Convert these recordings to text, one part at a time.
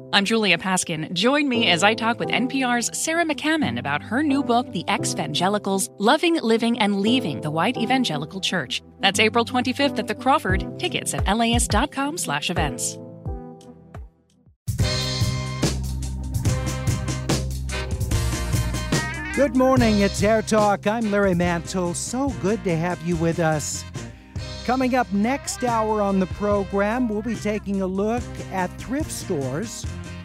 I'm Julia Paskin. Join me as I talk with NPR's Sarah McCammon about her new book, The Ex-Vangelicals, Loving, Living, and Leaving the White Evangelical Church. That's April 25th at the Crawford. Tickets at LAist.com/events. Good morning, it's Air Talk. I'm Larry Mantle. So good to have you with us. Coming up next hour on the program, we'll be taking a look at thrift stores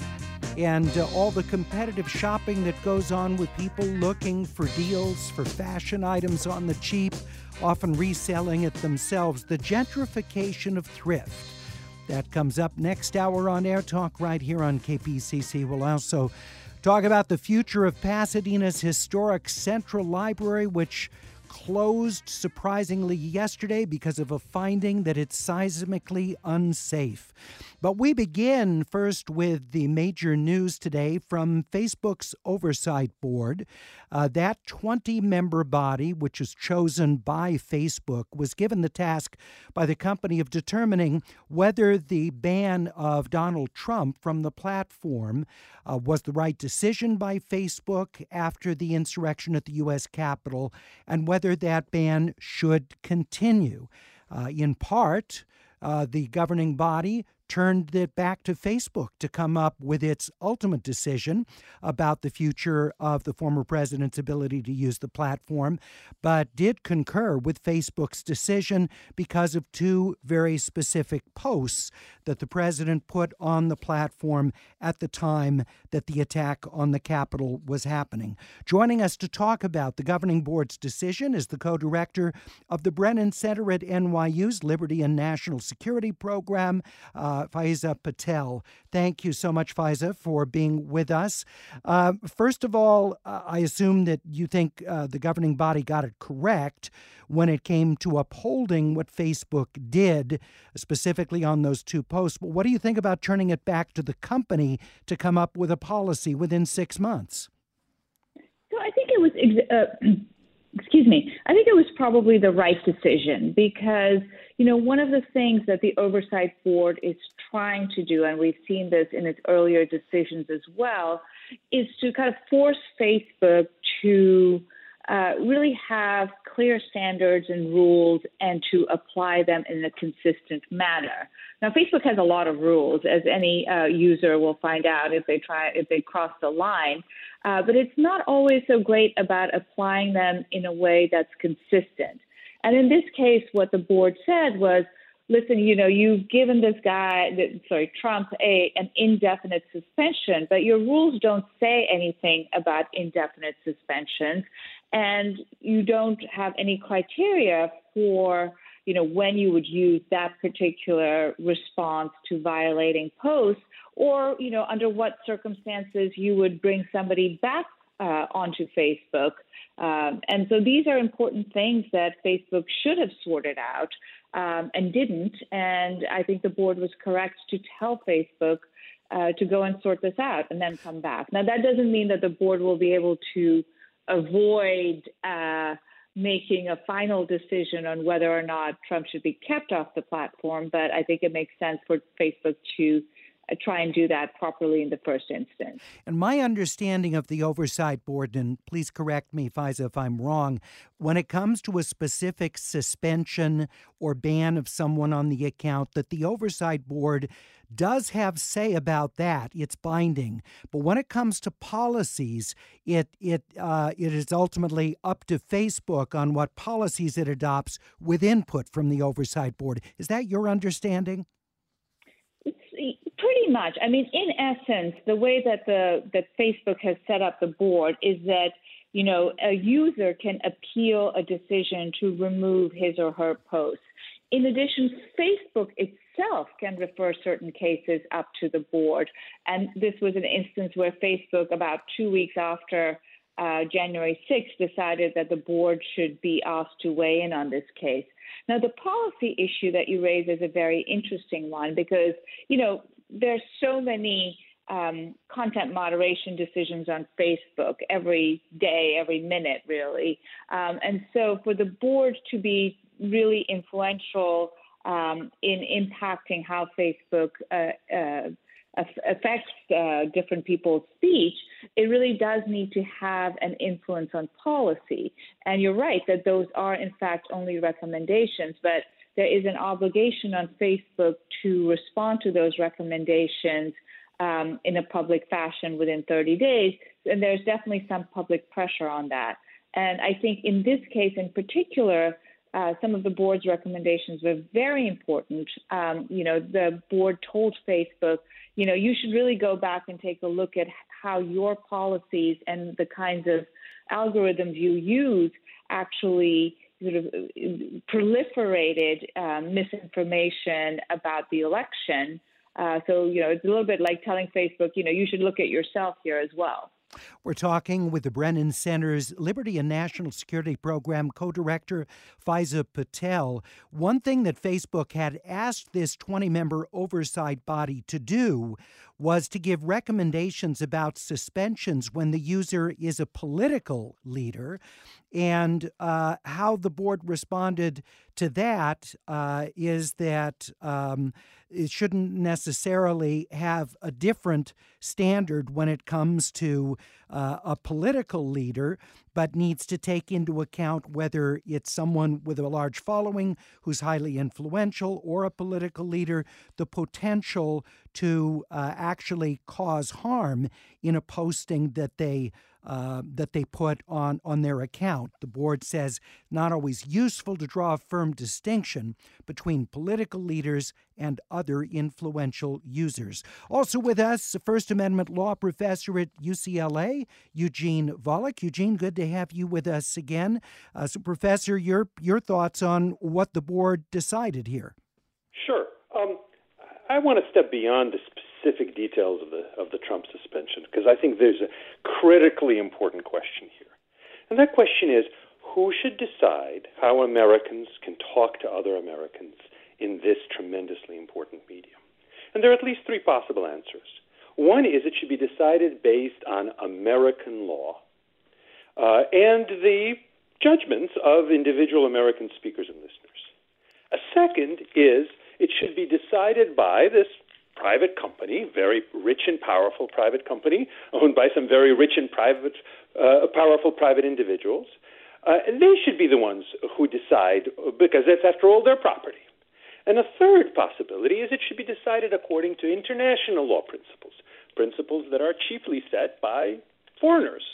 and all the competitive shopping that goes on with people looking for deals for fashion items on the cheap, often reselling it themselves. The gentrification of thrift. That comes up next hour on Air Talk right here on KPCC. We'll also talk about the future of Pasadena's historic Central Library, which closed surprisingly yesterday because of a finding that it's seismically unsafe. But we begin first with the major news today from Facebook's Oversight Board. That 20-member body, which is chosen by Facebook, was given the task by the company of determining whether the ban of Donald Trump from the platform was the right decision by Facebook after the insurrection at the U.S. Capitol, and whether that ban should continue. In part, the governing body turned it back to Facebook to come up with its ultimate decision about the future of the former president's ability to use the platform, but did concur with Facebook's decision because of two very specific posts that the president put on the platform at the time that the attack on the Capitol was happening. Joining us to talk about the governing board's decision is the co-director of the Brennan Center at NYU's Liberty and National Security Program, Faiza Patel. Thank you so much, Faiza, for being with us. First of all, I assume that you think the governing body got it correct when it came to upholding what Facebook did, specifically on those two posts. But what do you think about turning it back to the company to come up with a policy within 6 months? So I think it was, I think it was probably the right decision because, one of the things that the Oversight Board is trying to do, and we've seen this in its earlier decisions as well, is to kind of force Facebook to really have clear standards and rules and to apply them in a consistent manner. Now, Facebook has a lot of rules, as any user will find out if they cross the line, but it's not always so great about applying them in a way that's consistent. And in this case, what the board said was, listen, you've given this guy, Trump, an indefinite suspension, but your rules don't say anything about indefinite suspensions, and you don't have any criteria for, when you would use that particular response to violating posts, or, under what circumstances you would bring somebody back onto Facebook. And so these are important things that Facebook should have sorted out and didn't. And I think the board was correct to tell Facebook to go and sort this out and then come back. Now, that doesn't mean that the board will be able to avoid making a final decision on whether or not Trump should be kept off the platform, but I think it makes sense for Facebook to try and do that properly in the first instance. And my understanding of the Oversight Board, and please correct me, Faiza, if I'm wrong, when it comes to a specific suspension or ban of someone on the account, that the Oversight Board does have say about that. It's binding. But when it comes to policies, it is ultimately up to Facebook on what policies it adopts with input from the Oversight Board. Is that your understanding? Pretty much. I mean, in essence, the way that that Facebook has set up the board is that, a user can appeal a decision to remove his or her post. In addition, Facebook itself can refer certain cases up to the board. And this was an instance where Facebook, about 2 weeks after January 6th, decided that the board should be asked to weigh in on this case. Now, the policy issue that you raise is a very interesting one because, there's so many content moderation decisions on Facebook every day, every minute, really. And so for the board to be really influential in impacting how Facebook affects different people's speech, it really does need to have an influence on policy. And you're right that those are, in fact, only recommendations, but there is an obligation on Facebook to respond to those recommendations in a public fashion within 30 days. And there's definitely some public pressure on that. And I think in this case in particular, some of the board's recommendations were very important. The board told Facebook, you should really go back and take a look at how your policies and the kinds of algorithms you use actually sort of proliferated misinformation about the election. So it's a little bit like telling Facebook, you should look at yourself here as well. We're talking with the Brennan Center's Liberty and National Security Program co-director, Faiza Patel. One thing that Facebook had asked this 20-member oversight body to do was to give recommendations about suspensions when the user is a political leader. And how the board responded to that is that it shouldn't necessarily have a different standard when it comes to a political leader, but needs to take into account whether it's someone with a large following who's highly influential or a political leader, the potential to actually cause harm in a posting that they put on their account. The board says not always useful to draw a firm distinction between political leaders and other influential users. Also with us, a First Amendment law professor at UCLA, Eugene Volokh. Eugene, good to have you with us again. So, Professor, your thoughts on what the board decided here? Sure. I want to step beyond the specific details of the Trump suspension, because I think there's a critically important question here. And that question is, who should decide how Americans can talk to other Americans in this tremendously important medium? And there are at least three possible answers. One is it should be decided based on American law and the judgments of individual American speakers and listeners. A second is it should be decided by this private company, very rich and powerful private company, owned by some very rich and powerful private individuals. And they should be the ones who decide, because that's, after all, their property. And a third possibility is it should be decided according to international law principles that are chiefly set by foreigners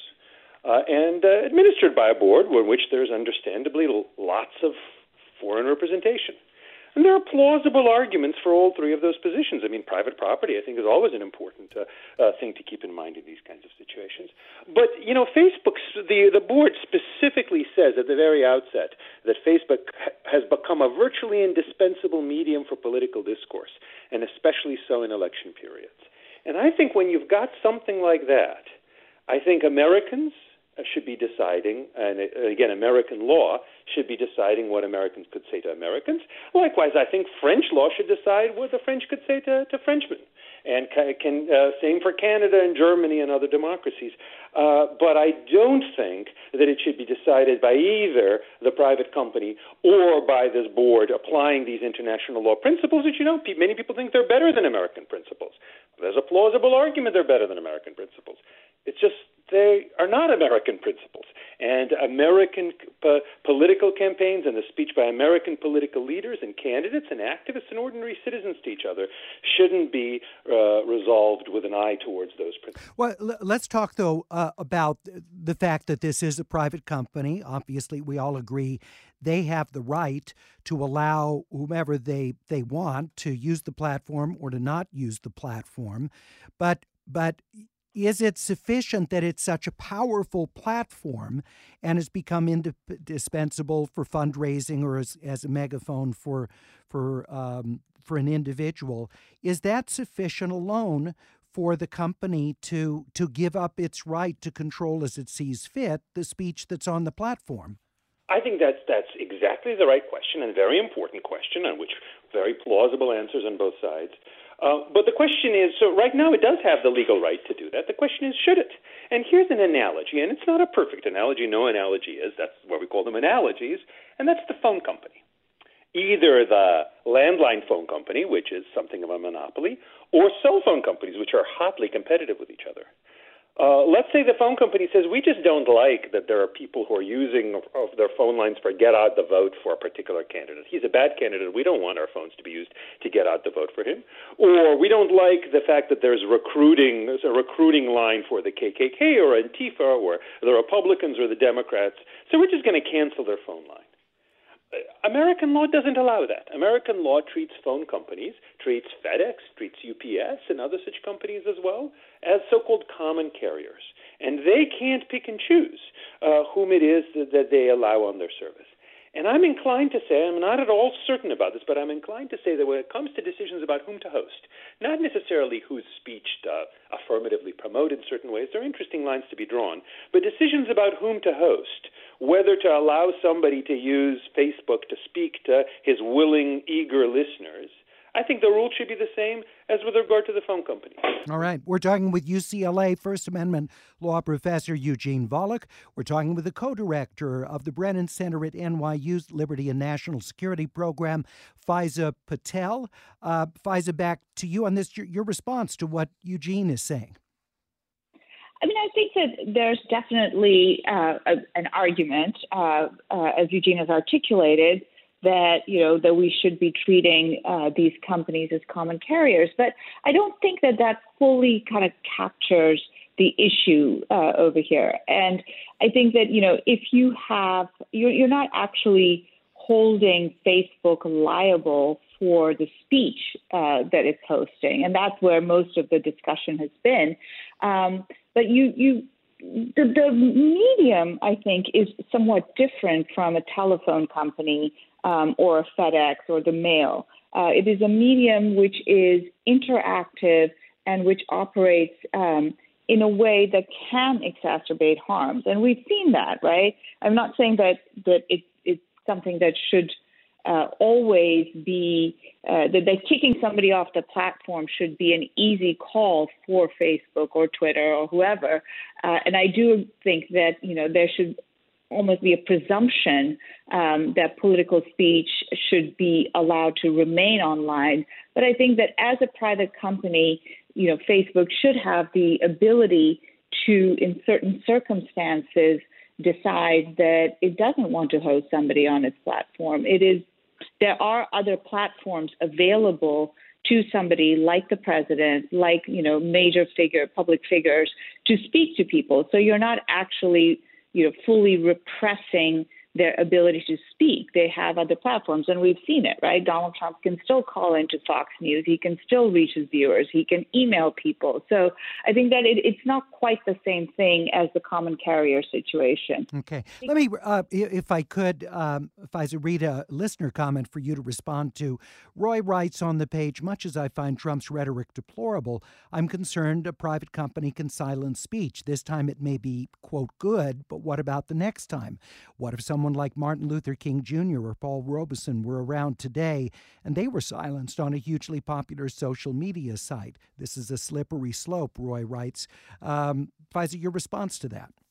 and administered by a board in which there's understandably lots of foreign representation. And there are plausible arguments for all three of those positions. I mean, private property, I think, is always an important thing to keep in mind in these kinds of situations. But, Facebook, the board specifically says at the very outset that Facebook has become a virtually indispensable medium for political discourse, and especially so in election periods. And I think when you've got something like that, I think Americans should be deciding, and again, American law should be deciding what Americans could say to Americans. Likewise, I think French law should decide what the French could say to Frenchmen, and same for Canada and Germany and other democracies. But I don't think that it should be decided by either the private company or by this board applying these international law principles, which, many people think they're better than American principles. There's a plausible argument they're better than American principles. It's just they are not American principles. And American political campaigns and the speech by American political leaders and candidates and activists and ordinary citizens to each other shouldn't be resolved with an eye towards those principles. Well, let's talk, though, about the fact that this is a private company. Obviously, we all agree they have the right to allow whomever they want to use the platform or to not use the platform. But is it sufficient that it's such a powerful platform and has become indispensable for fundraising or as a megaphone for an individual? Is that sufficient alone for the company to give up its right to control as it sees fit the speech that's on the platform? I think that's exactly the right question, and very important question, on which very plausible answers on both sides. But the question is, so right now it does have the legal right to do that. The question is, should it? And here's an analogy, and it's not a perfect analogy. No analogy is. That's why we call them analogies, and that's the phone company. either the landline phone company, which is something of a monopoly, or cell phone companies, which are hotly competitive with each other. Let's say the phone company says, we just don't like that there are people who are using of their phone lines for get out the vote for a particular candidate. He's a bad candidate. We don't want our phones to be used to get out the vote for him. Or we don't like the fact that there's a recruiting line for the KKK or Antifa or the Republicans or the Democrats. So we're just going to cancel their phone line. American law doesn't allow that. American law treats phone companies, treats FedEx, treats UPS and other such companies as well as so-called common carriers. And they can't pick and choose whom it is that they allow on their service. And I'm inclined to say, I'm not at all certain about this, but I'm inclined to say that when it comes to decisions about whom to host, not necessarily whose speech to affirmatively promote in certain ways, there are interesting lines to be drawn, but decisions about whom to host, whether to allow somebody to use Facebook to speak to his willing, eager listeners, I think the rule should be the same as with regard to the phone company. All right. We're talking with UCLA First Amendment law professor Eugene Volokh. We're talking with the co-director of the Brennan Center at NYU's Liberty and National Security Program, Faiza Patel. Faiza, back to you on this, your response to what Eugene is saying. I mean, I think that there's definitely an argument, as Eugene has articulated, that, that we should be treating these companies as common carriers. But I don't think that fully kind of captures the issue over here. And I think that, if you have, you're not actually holding Facebook liable for the speech that it's hosting. And that's where most of the discussion has been. But the medium, I think, is somewhat different from a telephone company or a FedEx or the mail. It is a medium which is interactive and which operates in a way that can exacerbate harms. And we've seen that, right? I'm not saying that it's something that should always be, that kicking somebody off the platform should be an easy call for Facebook or Twitter or whoever. And I do think that, there should almost be a presumption that political speech should be allowed to remain online. But I think that as a private company, Facebook should have the ability to, in certain circumstances, decide that it doesn't want to host somebody on its platform. There are other platforms available to somebody like the president, like, major public figures, to speak to people. So you're not actually fully repressing their ability to speak. They have other platforms, and we've seen it, right? Donald Trump can still call into Fox News. He can still reach his viewers. He can email people. So I think that it's not quite the same thing as the common carrier situation. Okay. Let me, if I could, Faiza, read a listener comment for you to respond to. Roy writes on the page, much as I find Trump's rhetoric deplorable, I'm concerned a private company can silence speech. This time it may be, quote, good, but what about the next time? What if someone like Martin Luther King Jr. or Paul Robeson were around today and they were silenced on a hugely popular social media site? This is a slippery slope, Roy writes. Faiza, your response to that?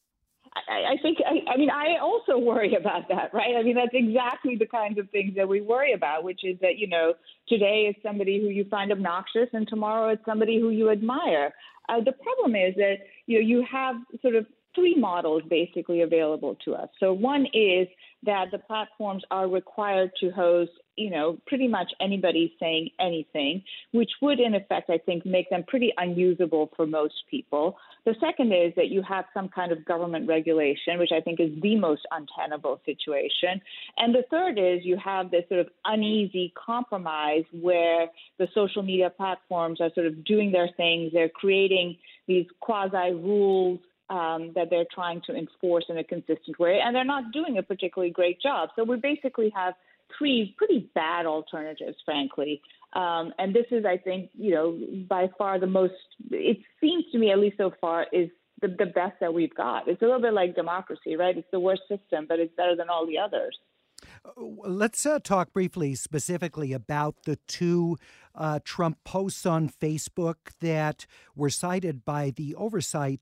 I also worry about that, right? I mean, that's exactly the kinds of things that we worry about, which is that, today is somebody who you find obnoxious and tomorrow it's somebody who you admire. The problem is that, you have sort of three models basically available to us. So one is that the platforms are required to host, pretty much anybody saying anything, which would in effect, I think, make them pretty unusable for most people. The second is that you have some kind of government regulation, which I think is the most untenable situation. And the third is you have this sort of uneasy compromise where the social media platforms are sort of doing their things. They're creating these quasi-rules that they're trying to enforce in a consistent way, and they're not doing a particularly great job. So we basically have three pretty bad alternatives, frankly. And this is, I think, by far the most, it seems to me, at least so far, is the best that we've got. It's a little bit like democracy, right? It's the worst system, but it's better than all the others. Let's talk briefly, specifically about the two Trump posts on Facebook that were cited by the Oversight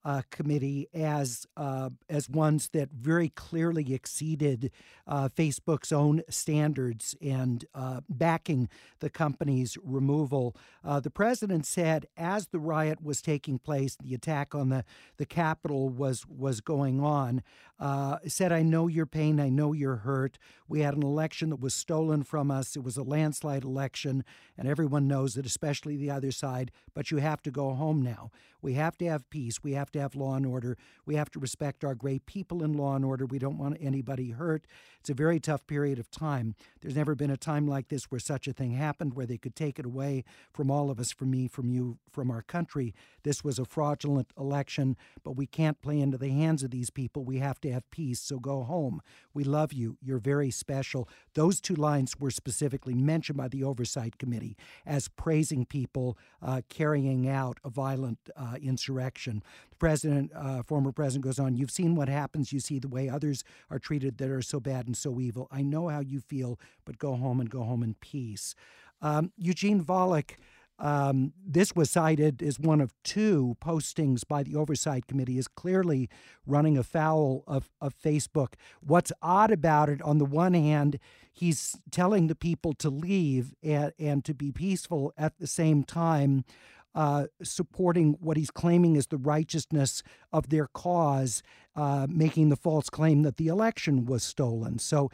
committee as ones that very clearly exceeded Facebook's own standards and backing the company's removal. The president said as the riot was taking place, the attack on the Capitol was going on, said, "I know your pain, I know you're hurt. We had an election that was stolen from us. It was a landslide election, and everyone knows it, especially the other side, but you have to go home now. We have to have peace. We have to have law and order. We have to respect our great people in law and order. We don't want anybody hurt. It's a very tough period of time. There's never been a time like this where such a thing happened, where they could take it away from all of us, from me, from you, from our country. This was a fraudulent election, but we can't play into the hands of these people. We have to have peace, so go home. We love you. You're very special." Those two lines were specifically mentioned by the Oversight Committee as praising people carrying out a violent insurrection. The president, former president, goes on, "You've seen what happens. You see the way others are treated that are so bad and so evil. I know how you feel, but go home and go home in peace." Eugene Volokh, this was cited as one of two postings by the Oversight Committee as clearly running afoul of Facebook. What's odd about it, on the one hand, he's telling the people to leave and to be peaceful, at the same time supporting what he's claiming is the righteousness of their cause, making the false claim that the election was stolen. So,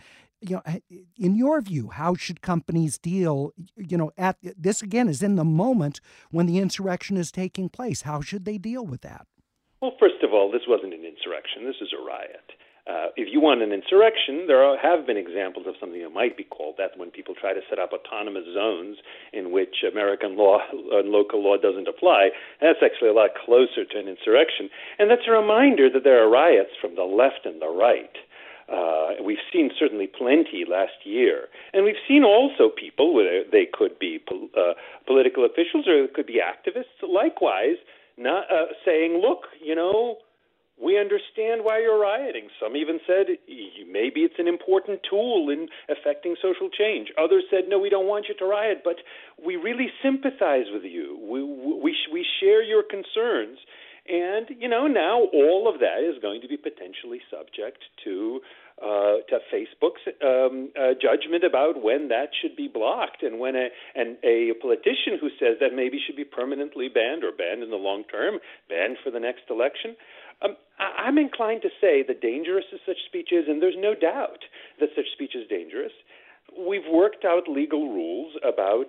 in your view, how should companies deal, at this, again, is in the moment when the insurrection is taking place. How should they deal with that? Well, first of all, this wasn't an insurrection. This is a riot. If you want an insurrection, have been examples of something that might be called that, when people try to set up autonomous zones in which American law and local law doesn't apply. That's actually a lot closer to an insurrection. And that's a reminder that there are riots from the left and the right. We've seen certainly plenty last year. And we've seen also people, whether they could be political officials or it could be activists, likewise, not saying, look, we understand why you're rioting. Some even said maybe it's an important tool in affecting social change. Others said, no, we don't want you to riot, but we really sympathize with you. We share your concerns. And, now all of that is going to be potentially subject to Facebook's judgment about when that should be blocked, and when a politician who says that maybe should be permanently banned or banned in the long term, banned for the next election. I'm inclined to say that dangerous as such speech is, and there's no doubt that such speech is dangerous. We've worked out legal rules about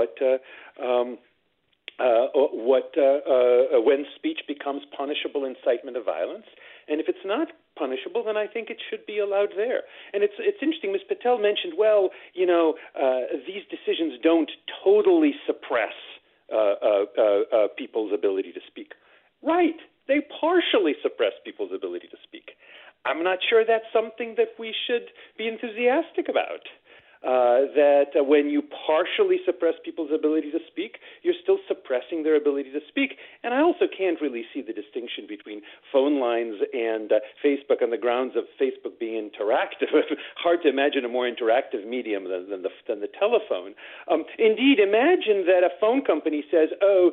when speech becomes punishable incitement of violence, and if it's not punishable, then I think it should be allowed there. And it's interesting. Ms. Patel mentioned, these decisions don't totally suppress people's ability to speak. Right. They partially suppress people's ability to speak. I'm not sure that's something that we should be enthusiastic about. That when you partially suppress people's ability to speak, you're still suppressing their ability to speak. And I also can't really see the distinction between phone lines and Facebook on the grounds of Facebook being interactive. Hard to imagine a more interactive medium than the telephone. Indeed, imagine that a phone company says,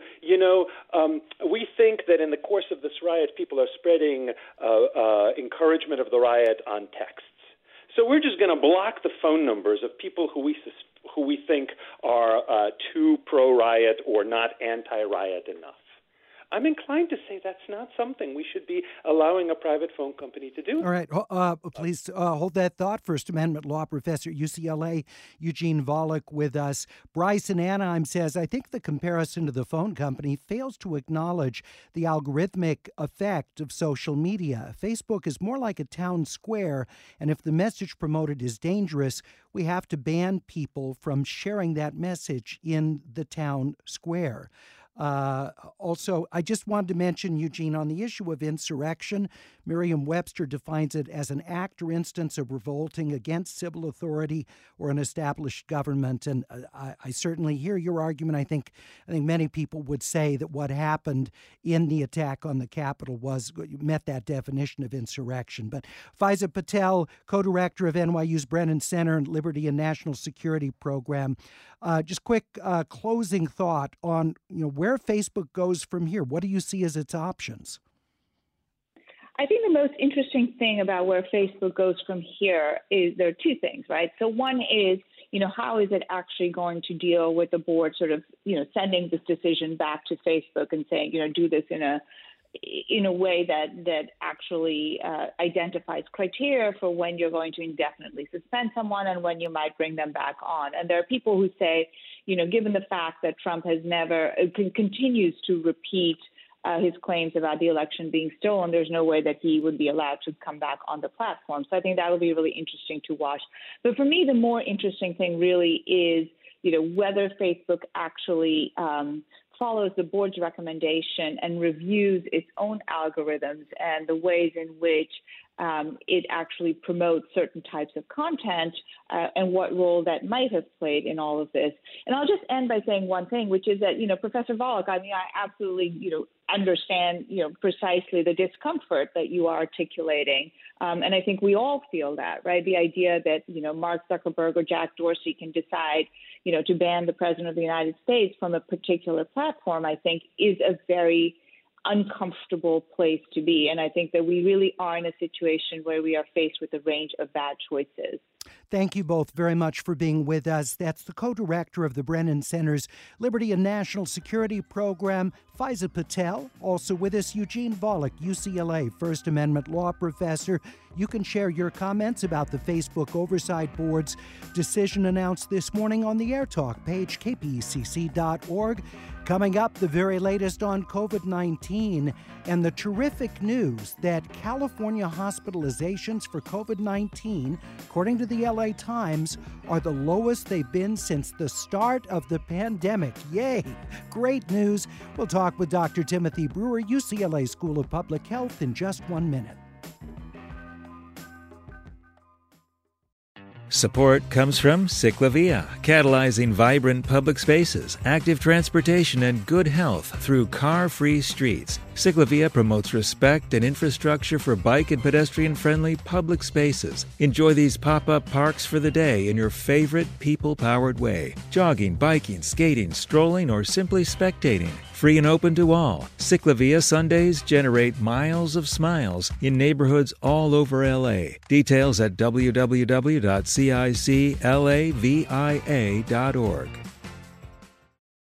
we think that in the course of this riot, people are spreading encouragement of the riot on texts. So we're just going to block the phone numbers of people who we think are too pro-riot or not anti-riot enough. I'm inclined to say that's not something we should be allowing a private phone company to do. All right. Please hold that thought. First Amendment law professor at UCLA, Eugene Volokh, with us. Bryce in Anaheim says, I think the comparison to the phone company fails to acknowledge the algorithmic effect of social media. Facebook is more like a town square, and if the message promoted is dangerous, we have to ban people from sharing that message in the town square. Also, I just wanted to mention, Eugene, on the issue of insurrection, Merriam-Webster defines it as an act or instance of revolting against civil authority or an established government. And I certainly hear your argument. I think many people would say that what happened in the attack on the Capitol met that definition of insurrection. But Faiza Patel, co-director of NYU's Brennan Center and Liberty and National Security Program, just quick closing thought on where Facebook goes from here. What do you see as its options? I think the most interesting thing about where Facebook goes from here is there are two things, right? So one is, how is it actually going to deal with the board sort of, sending this decision back to Facebook and saying, do this in a way that actually identifies criteria for when you're going to indefinitely suspend someone and when you might bring them back on. And there are people who say, given the fact that Trump has never continues to repeat his claims about the election being stolen, there's no way that he would be allowed to come back on the platform. So I think that will be really interesting to watch. But for me, the more interesting thing really is, whether Facebook actually follows the board's recommendation and reviews its own algorithms and the ways in which it actually promotes certain types of content and what role that might have played in all of this. And I'll just end by saying one thing, which is that, Professor Volek, I absolutely, understand, precisely the discomfort that you are articulating. And I think we all feel that, right? The idea that, Mark Zuckerberg or Jack Dorsey can decide, to ban the president of the United States from a particular platform, I think is a very uncomfortable place to be. And I think that we really are in a situation where we are faced with a range of bad choices. Thank you both very much for being with us. That's the co-director of the Brennan Center's Liberty and National Security Program, Faiza Patel. Also with us, Eugene Volek, UCLA First Amendment law professor. You can share your comments about the Facebook Oversight Board's decision announced this morning on the Air Talk page, kpecc.org. Coming up, the very latest on COVID-19 and the terrific news that California hospitalizations for COVID-19, according to the LA Times, are the lowest they've been since the start of the pandemic. Yay! Great news. We'll talk with Dr. Timothy Brewer, UCLA School of Public Health, in just 1 minute. Support comes from Ciclavia, catalyzing vibrant public spaces, active transportation, and good health through car-free streets. Ciclavia promotes respect and infrastructure for bike and pedestrian-friendly public spaces. Enjoy these pop-up parks for the day in your favorite people-powered way. Jogging, biking, skating, strolling, or simply spectating. Free and open to all. Ciclavia Sundays generate miles of smiles in neighborhoods all over LA. Details at www.ciclavia.org.